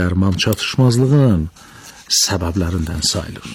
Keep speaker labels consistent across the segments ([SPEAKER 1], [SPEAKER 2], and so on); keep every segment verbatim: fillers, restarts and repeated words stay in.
[SPEAKER 1] dərman çatışmazlığının səbəblərindən sayılır.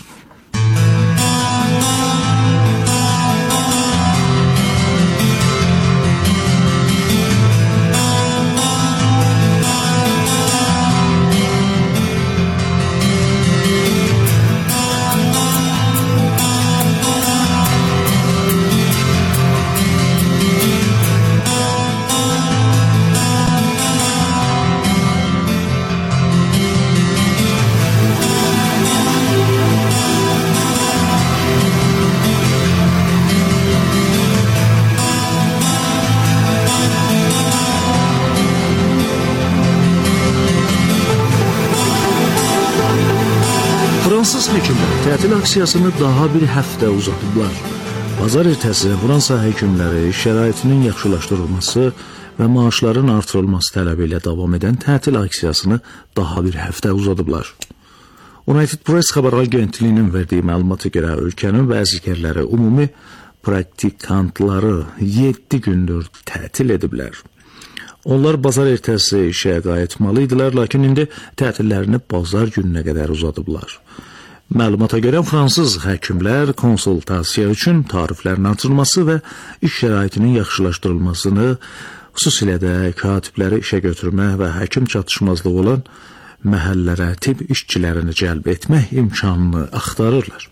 [SPEAKER 1] Fransız həkimləri tətil aksiyasını daha bir həftə uzatıblar. Bazar ertəsi Fransa həkimləri şəraitinin yaxşılaşdırılması və maaşların artırılması tələbi ilə davam edən tətil aksiyasını daha bir həftə uzadıblar. United Press xəbər agentliyinin verdiyi məlumata görə ölkənin bəzi yerləri ümumi praktikantları yeddi gündür tətil ediblər. Onlar bazar ertəsi işə qayıtmalı idilər, lakin indi tətillərini bazar gününə qədər uzadıblar. Məlumata görə fransız həkimlər konsultasiya üçün tariflərin artırılması və iş şəraitinin yaxşılaşdırılmasını, xüsusilə də katibləri işə götürmək və həkim çatışmazlığı olan məhəllərə tibb işçilərini cəlb etmək imkanını axtarırlar.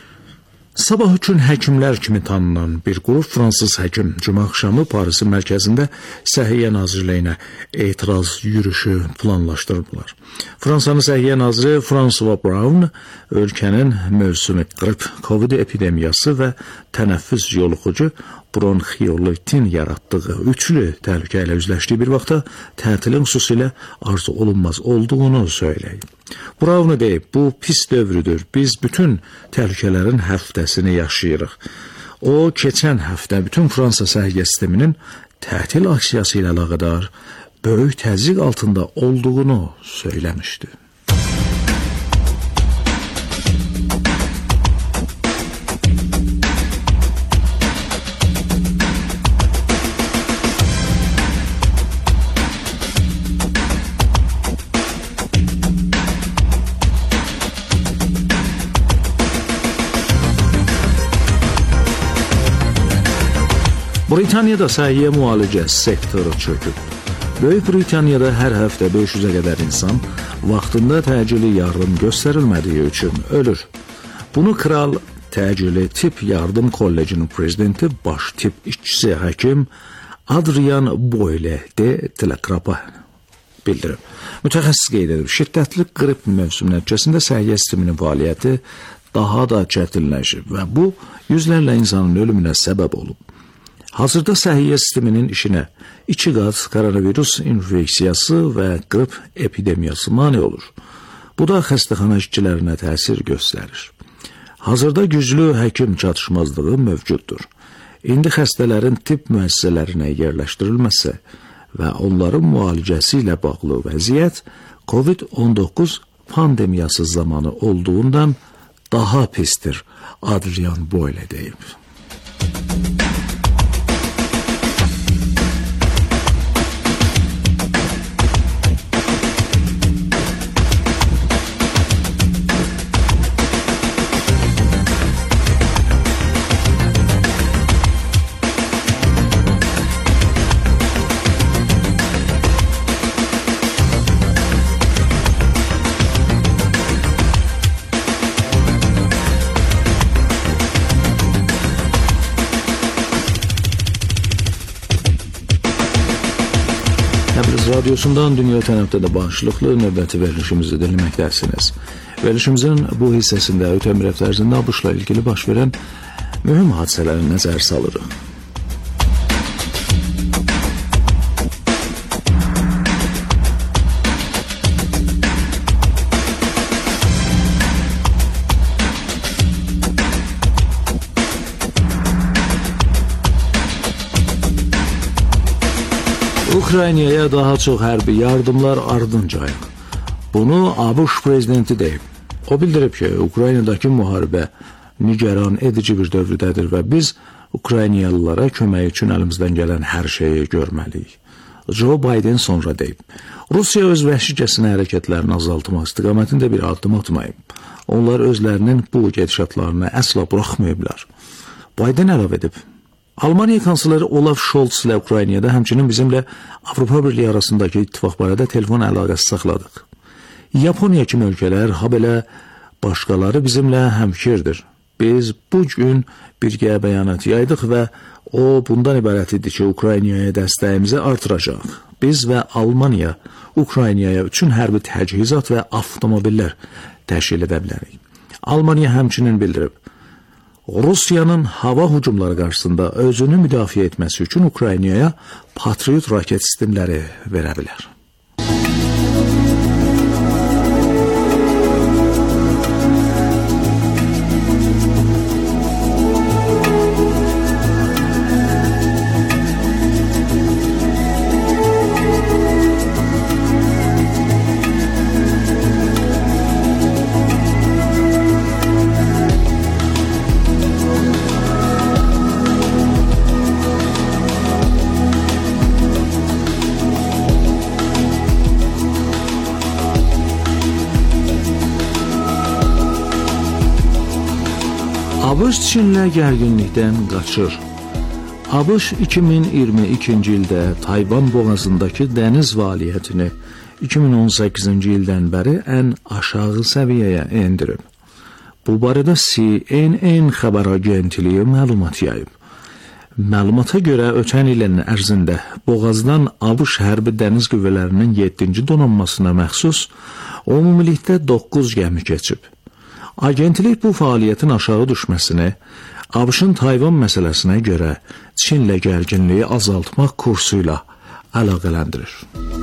[SPEAKER 1] Sabah üçün həkimlər kimi tanınan bir qrup fransız həkim cümə axşamı Parisin mərkəzində Səhiyyə Nazirliyinə etiraz yürüşü planlaşdırıblar. Fransanın Səhiyyə Naziri François Braun ölkənin mövsümi qrip, Covid epidemiyası və tənəffüs yoluxucu bronxiolitin yaratdığı üçlü təhlükə ilə üzləşdiyi bir vaxtda tətilin xüsusilə arzu olunmaz olduğunu söyləyib. Braun deyib, bu pis dövrüdür, biz bütün təhlükələrin həftəsini yaşayırıq. O, keçən həftə bütün Fransa səhiyyə sisteminin tətil aksiyası ilə əlaqədar böyük təzyiq altında olduğunu söyləmişdi. Britaniyada səhiyyə müalicə sektoru çöküb. Böyük Britaniyada hər həftə beş yüzə qədər insan vaxtında təcili yardım göstərilmədiyi üçün ölür. Bunu Kral Təcili Tibb Yardım Kollecinin prezidenti, baş tibb işçisi həkim Adrian Boyle de Telegrapha bildirib. Mütəxəssis qeyd edib, şiddətli qrip mövsümü nəticəsində səhiyyə sisteminin fəaliyyəti daha da çətinləşib və bu yüzlərlə insanın ölümünə səbəb olub. Hazırda səhiyyə sisteminin işinə iki qat koronavirus infeksiyası və qrip epidemiyası mane olur. Bu da xəstəxana işçilərinə təsir göstərir. Hazırda güclü həkim çatışmazlığı mövcuddur. İndi xəstələrin tibb müəssisələrinə yerləşdirilməsi və onların müalicəsi ilə bağlı vəziyyət Covid on doqquz pandemiyası zamanı olduğundan daha pistir, Adrian Boyle deyib. Təbriz Radyosundan Dünya Tənəvvüdə başlıqlı növbəti verilişimizi dinləməkdəsiniz. Verilişimizin bu hissəsində ötən bir həftə ərzində ABŞ-la ilgili baş verən mühüm hadisələri nəzər salırıq. Ukraynaya daha çox hərbi yardımlar ardınca. Bunu ABŞ prezidenti deyib. O bildirib ki, Ukraynadakı müharibə nigaran edici bir dövrüdədir və biz Ukraynalılara kömək üçün əlimizdən gələn hər şeyi görməliyik. Joe Biden sonra deyib. Rusiya öz vəhşicəsinə hərəkətlərini azaltmaq istiqamətində bir addım atmayıb. Onlar özlərinin bu gedişatlarını əsla buraxmayıblar. Biden əlavə edib. Almaniya kansleri Olaf Scholz ilə Ukraynada, həmçinin bizimlə Avropa Birliyi arasındakı ittifaq barədə telefon əlaqəsi saxladıq. Yaponiya kimi ölkələr, ha belə başqaları bizimlə həmfikirdir. Biz bu gün birgə bəyanat yaydıq və o bundan ibarət idi ki, Ukraynaya dəstəyimizi artıracaq. Biz və Almaniya Ukraynaya üçün hərbi təchizat və avtomobillər təşkil edə bilərik. Almaniya həmçinin bildirib, Rusiyanın hava hücumları qarşısında özünü müdafiə etməsi üçün Ukraynaya Patriot raket sistemləri verə bilər. ABŞ Çinlə gərginlikdən qaçır. ABŞ iki min iyirmi ikinci ildə Tayvan boğazındakı dəniz fəaliyyətini iki min on səkkizinci ildən bəri ən aşağı səviyyəyə endirib. Bu barədə C N N xəbər agentliyi məlumat yayıb. Məlumata görə ötən ilin ərzində boğazdan ABŞ hərbi dəniz qüvvələrinin yeddinci donanmasına məxsus ümumilikdə doqquz gəmi keçib. Agentlik bu fəaliyyətin aşağı düşməsini ABŞ-ın Tayvan məsələsinə görə Çinlə gərginliyi azaltmaq kursuyla əlaqələndirir.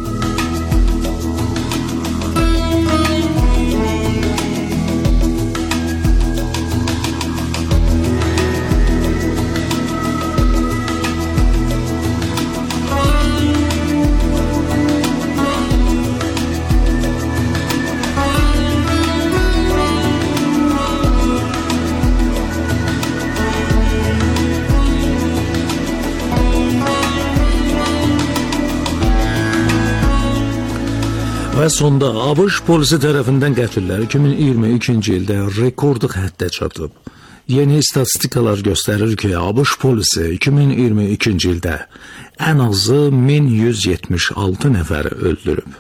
[SPEAKER 1] Və sonda ABŞ polisi tərəfindən qətllər iki min iyirmi ikinci ildə rekordluq həddə çatıb. Yeni statistikalar göstərir ki, ABŞ polisi iki min iyirmi ikinci ildə ən azı min yüz yetmiş altı nəfəri öldürüb.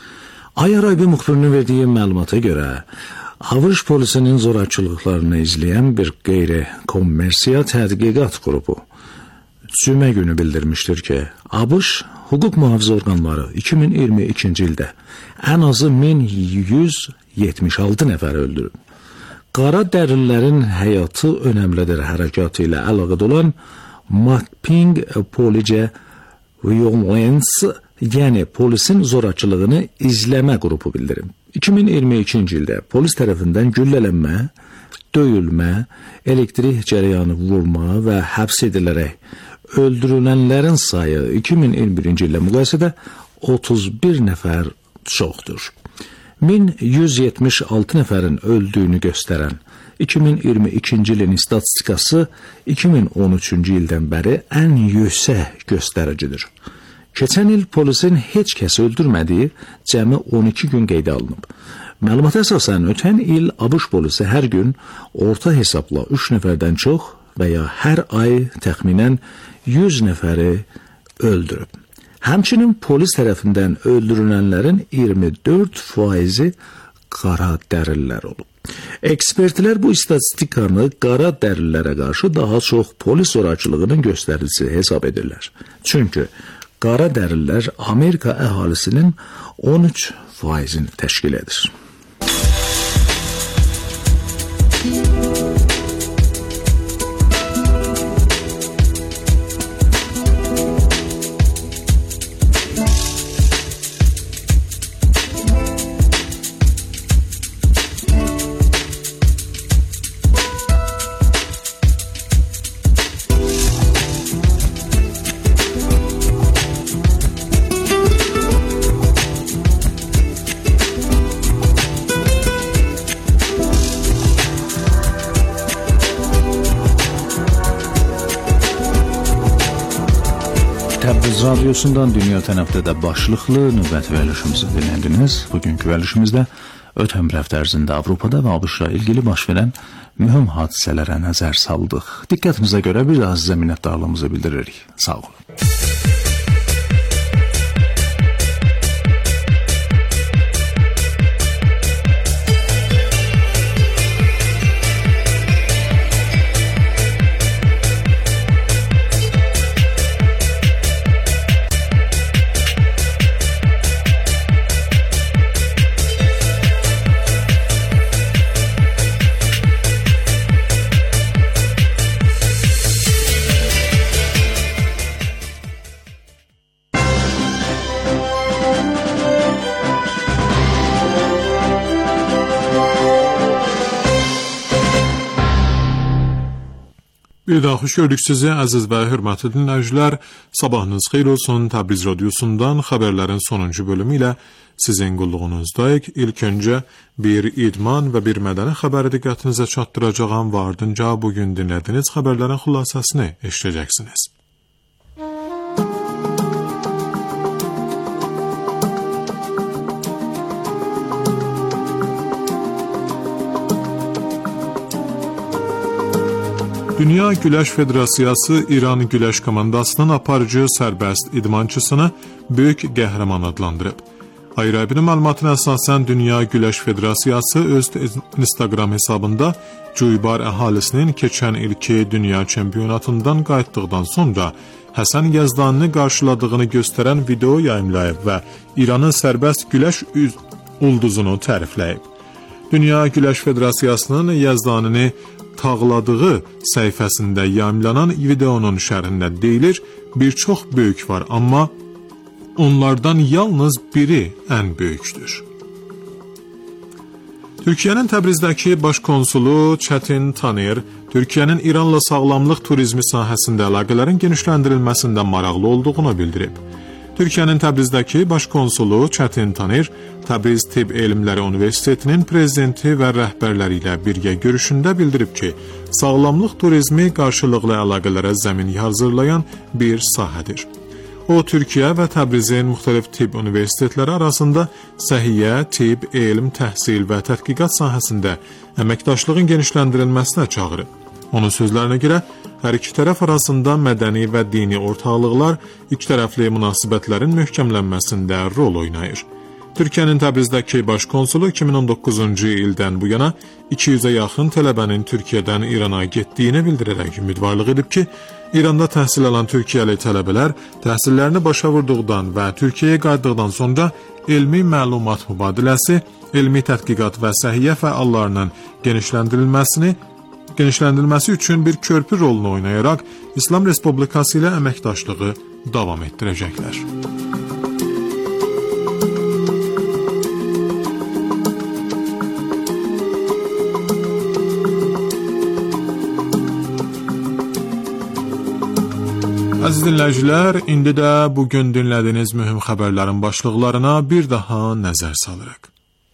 [SPEAKER 1] Ay Araybi müxbirinin verdiyi məlumata görə, ABŞ polisinin zorakılıqlarını izləyən bir qeyri-kommersiya tədqiqat qrupu cümə günü bildirmişdir ki, ABŞ hüquq mühafizə orqanları iki min iyirmi ikinci ildə ən azı min yüz yetmiş altı nəfər öldürüb. Qara dərililərin həyatı önəmlidir hərəkatı ilə əlaqədə olan Mapping Police Violence, yəni polisin zorakılığını izləmə qrupu bildirib. iki min iyirmi ikinci ildə polis tərəfindən güllələnmə, döyülmə, elektrik cərəyanı vurma və həbs edilərək öldürülənlərin sayı iki min iyirmi birinci illə müqayisədə otuz bir nəfər çoxdur. min yüz yetmiş altı nəfərin öldüyünü göstərən iki min iyirmi ikinci ilin statistikası iki min on üçüncü ildən bəri ən yüksək göstəricidir. Keçən il polisin heç kəsi öldürmədiyi cəmi on iki gün qeydə alınıb. Məlumata əsasən ötən il ABŞ polisi hər gün orta hesabla üç nəfərdən çox və ya hər ay təxminən yüz nəfəri öldürüb. Həmçinin polis tərəfindən öldürülənlərin iyirmi dörd faizi qara dərililər olub. Ekspertlər bu istatistikanı qara dərillərə qarşı daha çox polis zorakılığının göstəricisi hesab edirlər. Çünki qara dərillər Amerika əhalisinin on üç faizini təşkil edir. Təbriz Radyosu'ndan dünya tənəfdə başlıqlı növbəti verilişimizi dinlədiniz. Bugünkü verilişimizdə ötən bir həftə ərzində Avropada və ABŞ-la ilgili baş verən mühüm hadisələrə nəzər saldıq. Diqqətimizə görə bir daha sizə minnətdarlığımızı bildiririk. Sağ olun.
[SPEAKER 2] Bir daha xoş gördük sizi əziz və hörmətli dinləyicilər. Sabahınız xeyir olsun. Təbriz Radyosu'ndan xəbərlərin sonuncu bölümü ilə sizin qulluğunuzdayıq. İlk öncə bir idman və bir mədəni xəbəri diqqətinizə çatdıracağam və ardınca bugün dinlədiyiniz xəbərlərin xülasəsini eşidəcəksiniz. Dünya Güləş Federasiyası İran Güləş komandasının aparıcı sərbəst idmançısını böyük qəhrəman adlandırıb. Ayrı-ayrı məlumatına əsasən Dünya Güləş Federasiyası öz Instagram hesabında Cuybar əhalisinin keçən ilki dünya çempionatından qayıtdıqdan sonra Həsən Yazdanını qarşıladığını göstərən video yayımlayıb və İranın sərbəst güləş ulduzunu tərifləyib. Dünya Güləş Federasiyasının Yazdanını tağladığı səhifəsində yayımlanan videonun şərhində deyilir, bir çox böyük var, amma onlardan yalnız biri ən böyükdür. Türkiyənin Təbrizdəki baş konsulu Çətin Tanir, Türkiyənin İranla sağlamlıq turizmi sahəsində əlaqələrin genişləndirilməsində maraqlı olduğunu bildirib. Türkiyənin Təbrizdəki baş konsulu Çətin Tanir, Təbriz Tibb Elmləri Universitetinin prezidenti və rəhbərləri ilə birgə görüşündə bildirib ki, sağlamlıq turizmi qarşılıqlı əlaqələrə zəmin hazırlayan bir sahədir. O, Türkiyə və Təbrizin müxtəlif tibb universitetləri arasında səhiyyə, tibb, elm, təhsil və tədqiqat sahəsində əməkdaşlığın genişləndirilməsinə çağırıb. Onun sözlərinə görə, hər iki tərəf arasında mədəni və dini ortaqlıqlar ikitərəfli münasibətlərin möhkəmlənməsində rol oynayır. Türkiyənin Təbrizdəki baş konsulu iki min on doqquzuncu ildən bu yana iki yüzə yaxın tələbənin Türkiyədən İrana getdiyini bildirərək ümidvarlıq edib ki, İranda təhsil alan Türkiyəli tələbələr təhsillərini başa vurduqdan və Türkiyəyə qayıtdıqdan sonra elmi məlumat mübadiləsi, elmi tədqiqat və səhiyyə fəallarının genişləndirilməsini genişləndirilməsi üçün bir körpü rolunu oynayaraq İslam Respublikası ilə əməkdaşlığı davam etdirəcəklər. Əziz dinləyicilər, indi də bugün dinlədiyiniz mühüm xəbərlərin başlıqlarına bir daha nəzər salırıq.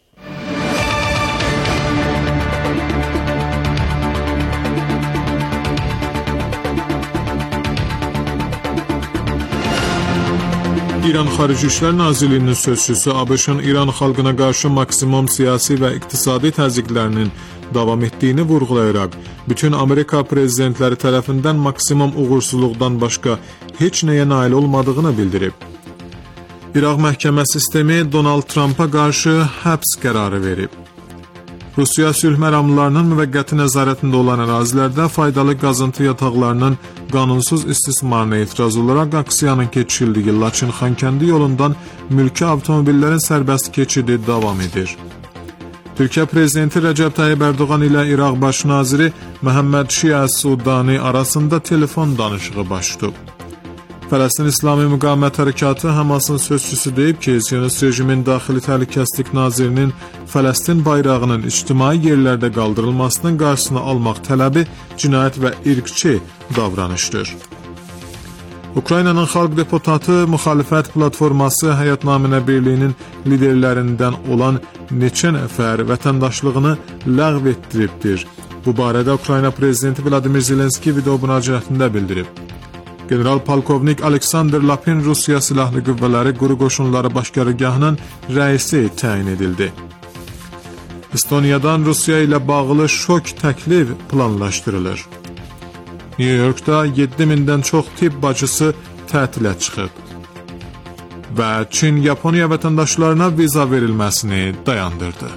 [SPEAKER 2] İran Xarici İşlər Nazirliyinin sözçüsü ABŞ-ın İran xalqına qarşı maksimum siyasi və iqtisadi təzyiqlərinin davam etdiyini vurğulayaraq, bütün Amerika prezidentləri tərəfindən maksimum uğursuzluqdan başqa heç nəyə nail olmadığını bildirib. İraq məhkəmə sistemi Donald Trumpa qarşı həbs qərarı verib. Rusiya sülh məramlarının müvəqqəti nəzarətində olan ərazilərdə faydalı qazıntı yataqlarının qanunsuz istismarına etiraz olaraq aksiyanın keçirildiyi Laçın-Xankəndi yolundan mülki avtomobillərin sərbəst keçidi davam edir. Türkiyə prezidenti Rəcəb Tayyib Ərdoğan ilə İraq baş naziri Məhəmməd Şiə Sudani arasında telefon danışığı baş tutub. Fələstin İslami Müqavimət Hərəkatı Həmasın sözçüsü deyib ki, Siyonist rejimin daxili təhlükəsizlik nazirinin Fələstin bayrağının ictimai yerlərdə qaldırılmasının qarşısını almaq tələbi cinayət və irqçi davranışdır. Ukraynanın xalq deputatı müxalifət platforması Həyatnaminə Birliyinin liderlərindən olan neçə nəfər vətəndaşlığını ləğv etdiribdir. Bu barədə Ukrayna prezidenti Vladimir Zelenski video müraciətində bildirib. General polkovnik Aleksandr Lapin Rusiya Silahlı Qüvvələri Quru Qoşunları Baş Qərargahının rəisi təyin edildi. Estoniyadan Rusiya ilə bağlı şok təklif planlaşdırılır. New Yorkda yeddi mindən çox tibb bacısı tətilə çıxıb. Və Çin Yaponiya vətəndaşlarına viza verilməsini dayandırdı.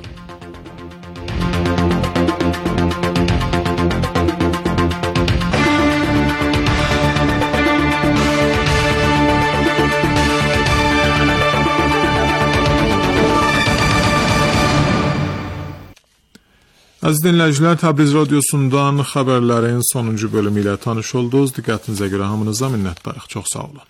[SPEAKER 2] Əziz dinləyicilər, Təbriz radiosundan xəbərlərin sonuncu bölümü ilə tanış oldunuz. Diqqətinizə görə hamınıza minnətdarıq. Çox sağ olun.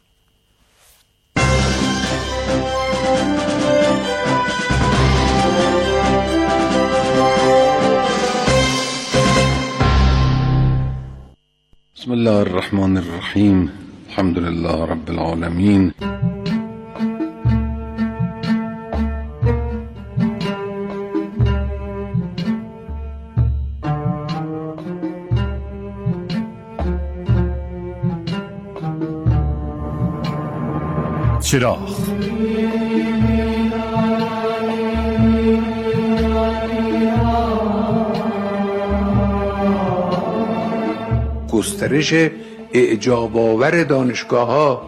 [SPEAKER 3] Bismillahirrahmanirrahim. Elhamdülillah Rabbil alemin. چراغ
[SPEAKER 4] گسترش اعجاب‌آور دانشگاه‌ها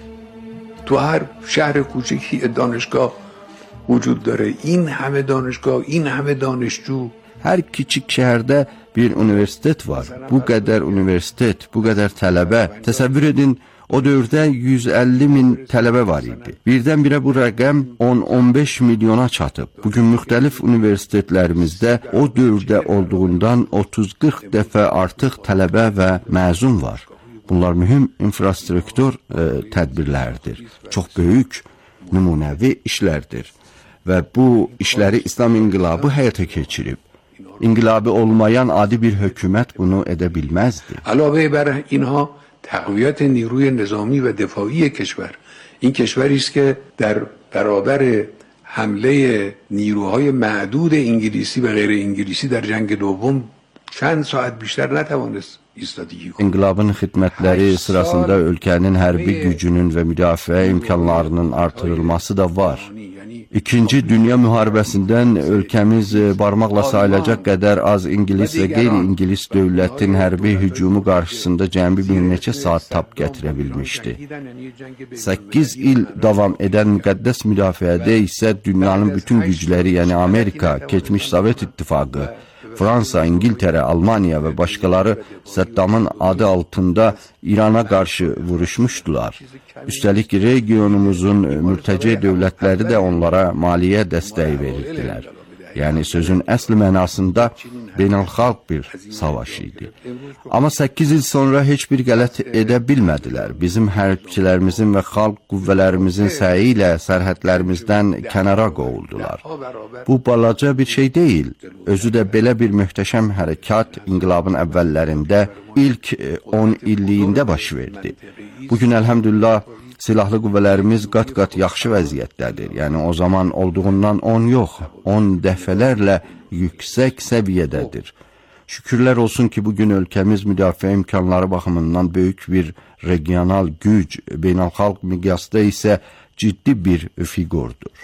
[SPEAKER 4] تو هر شهر کوچکی دانشگاه وجود داره. این همه دانشگاه، این همه دانشجو.
[SPEAKER 3] Hər kiçik şəhərdə bir universitet var. Bu qədər universitet, bu qədər tələbə. Təsəvvür edin, o dövrdə yüz əlli min tələbə var idi. Birdən-birə bu rəqəm on on beş milyona çatıb. Bugün müxtəlif universitetlərimizdə o dövrdə olduğundan otuz qırx dəfə artıq tələbə və məzun var. Bunlar mühüm infrastruktur e, tədbirlərdir. Çox böyük, nümunəvi işlərdir. Və bu işləri İslam inqilabı həyata keçirib. İnqilabı olmayan adi bir hökumət bunu edə bilməzdi.
[SPEAKER 4] علاوه بر اینها تقویت نیروی نظامی و دفاعی کشور. این کشوری است که در برابر حمله نیروهای معدود انگلیسی و غیر انگلیسی در جنگ دوم چند ساعت بیشتر نتوانست ایستادگی کنه.
[SPEAKER 3] İnqilabın xidmətləri sırasında ölkənin hərbi gücünün və müdafiə imkanlarının artırılması da var. İkinci Dünya müharibəsindən ölkəmiz barmaqla sayılacaq qədər az İngilis və qeyri-İngilis dövlətin hərbi hücumu qarşısında cəmi bir neçə saat tab gətirə bilmişdi. səkkiz il davam edən müqəddəs müdafiədə isə dünyanın bütün gücləri, yəni Amerika, keçmiş Sovet İttifaqı, Fransa, İngiltərə, Almaniya və başqaları Səddamın adı altında İrana qarşı vuruşmuşdular. Üstəlik regionumuzun mürtəci dövlətləri də onlara maliyyə dəstəyi verirdilər. Yəni sözün əsl mənasında beynəlxalq bir savaş idi. Amma səkkiz il sonra heç bir qələt edə bilmədilər. Bizim hərbçilərimizin və xalq qüvvələrimizin səyi ilə sərhədlərimizdən kənara qovuldular. Bu balaca bir şey deyil. Özü də belə bir möhtəşəm hərəkat inqilabın əvvəllərində ilk on illiyində baş verdi. Bugün əlhəmdülillah silahlı qüvvələrimiz qat-qat yaxşı vəziyyətdədir. Yəni o zaman olduğundan on yox, on dəfələrlə yüksək səviyyədədir. Şükürlər olsun ki, bugün ölkəmiz müdafiə imkanları baxımından böyük bir regional güc, beynəlxalq miqyasda isə ciddi bir fiqurdur.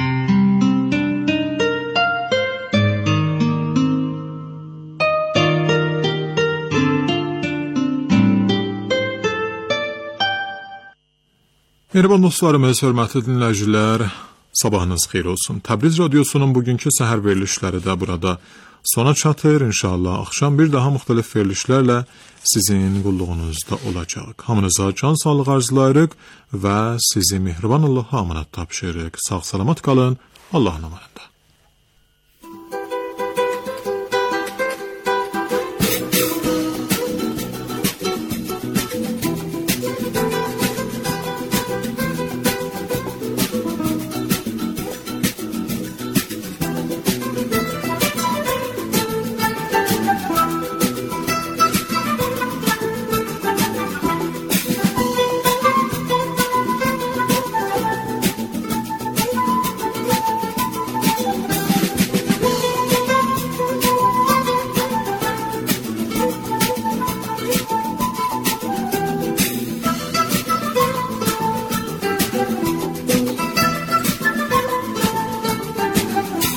[SPEAKER 2] Mehriban dostlarımız, hörmətli dinləyicilər, sabahınız xeyir olsun. Təbriz radiosunun bugünkü səhər verilişləri də burada sona çatır. İnşallah axşam bir daha müxtəlif verilişlərlə sizin qulluğunuzda olacaq. Hamınıza can sağlıq arzulayırıq və sizi mehriban Allah'a amanat tapşırırıq. Sağ salamat qalın, Allah'ın amanında.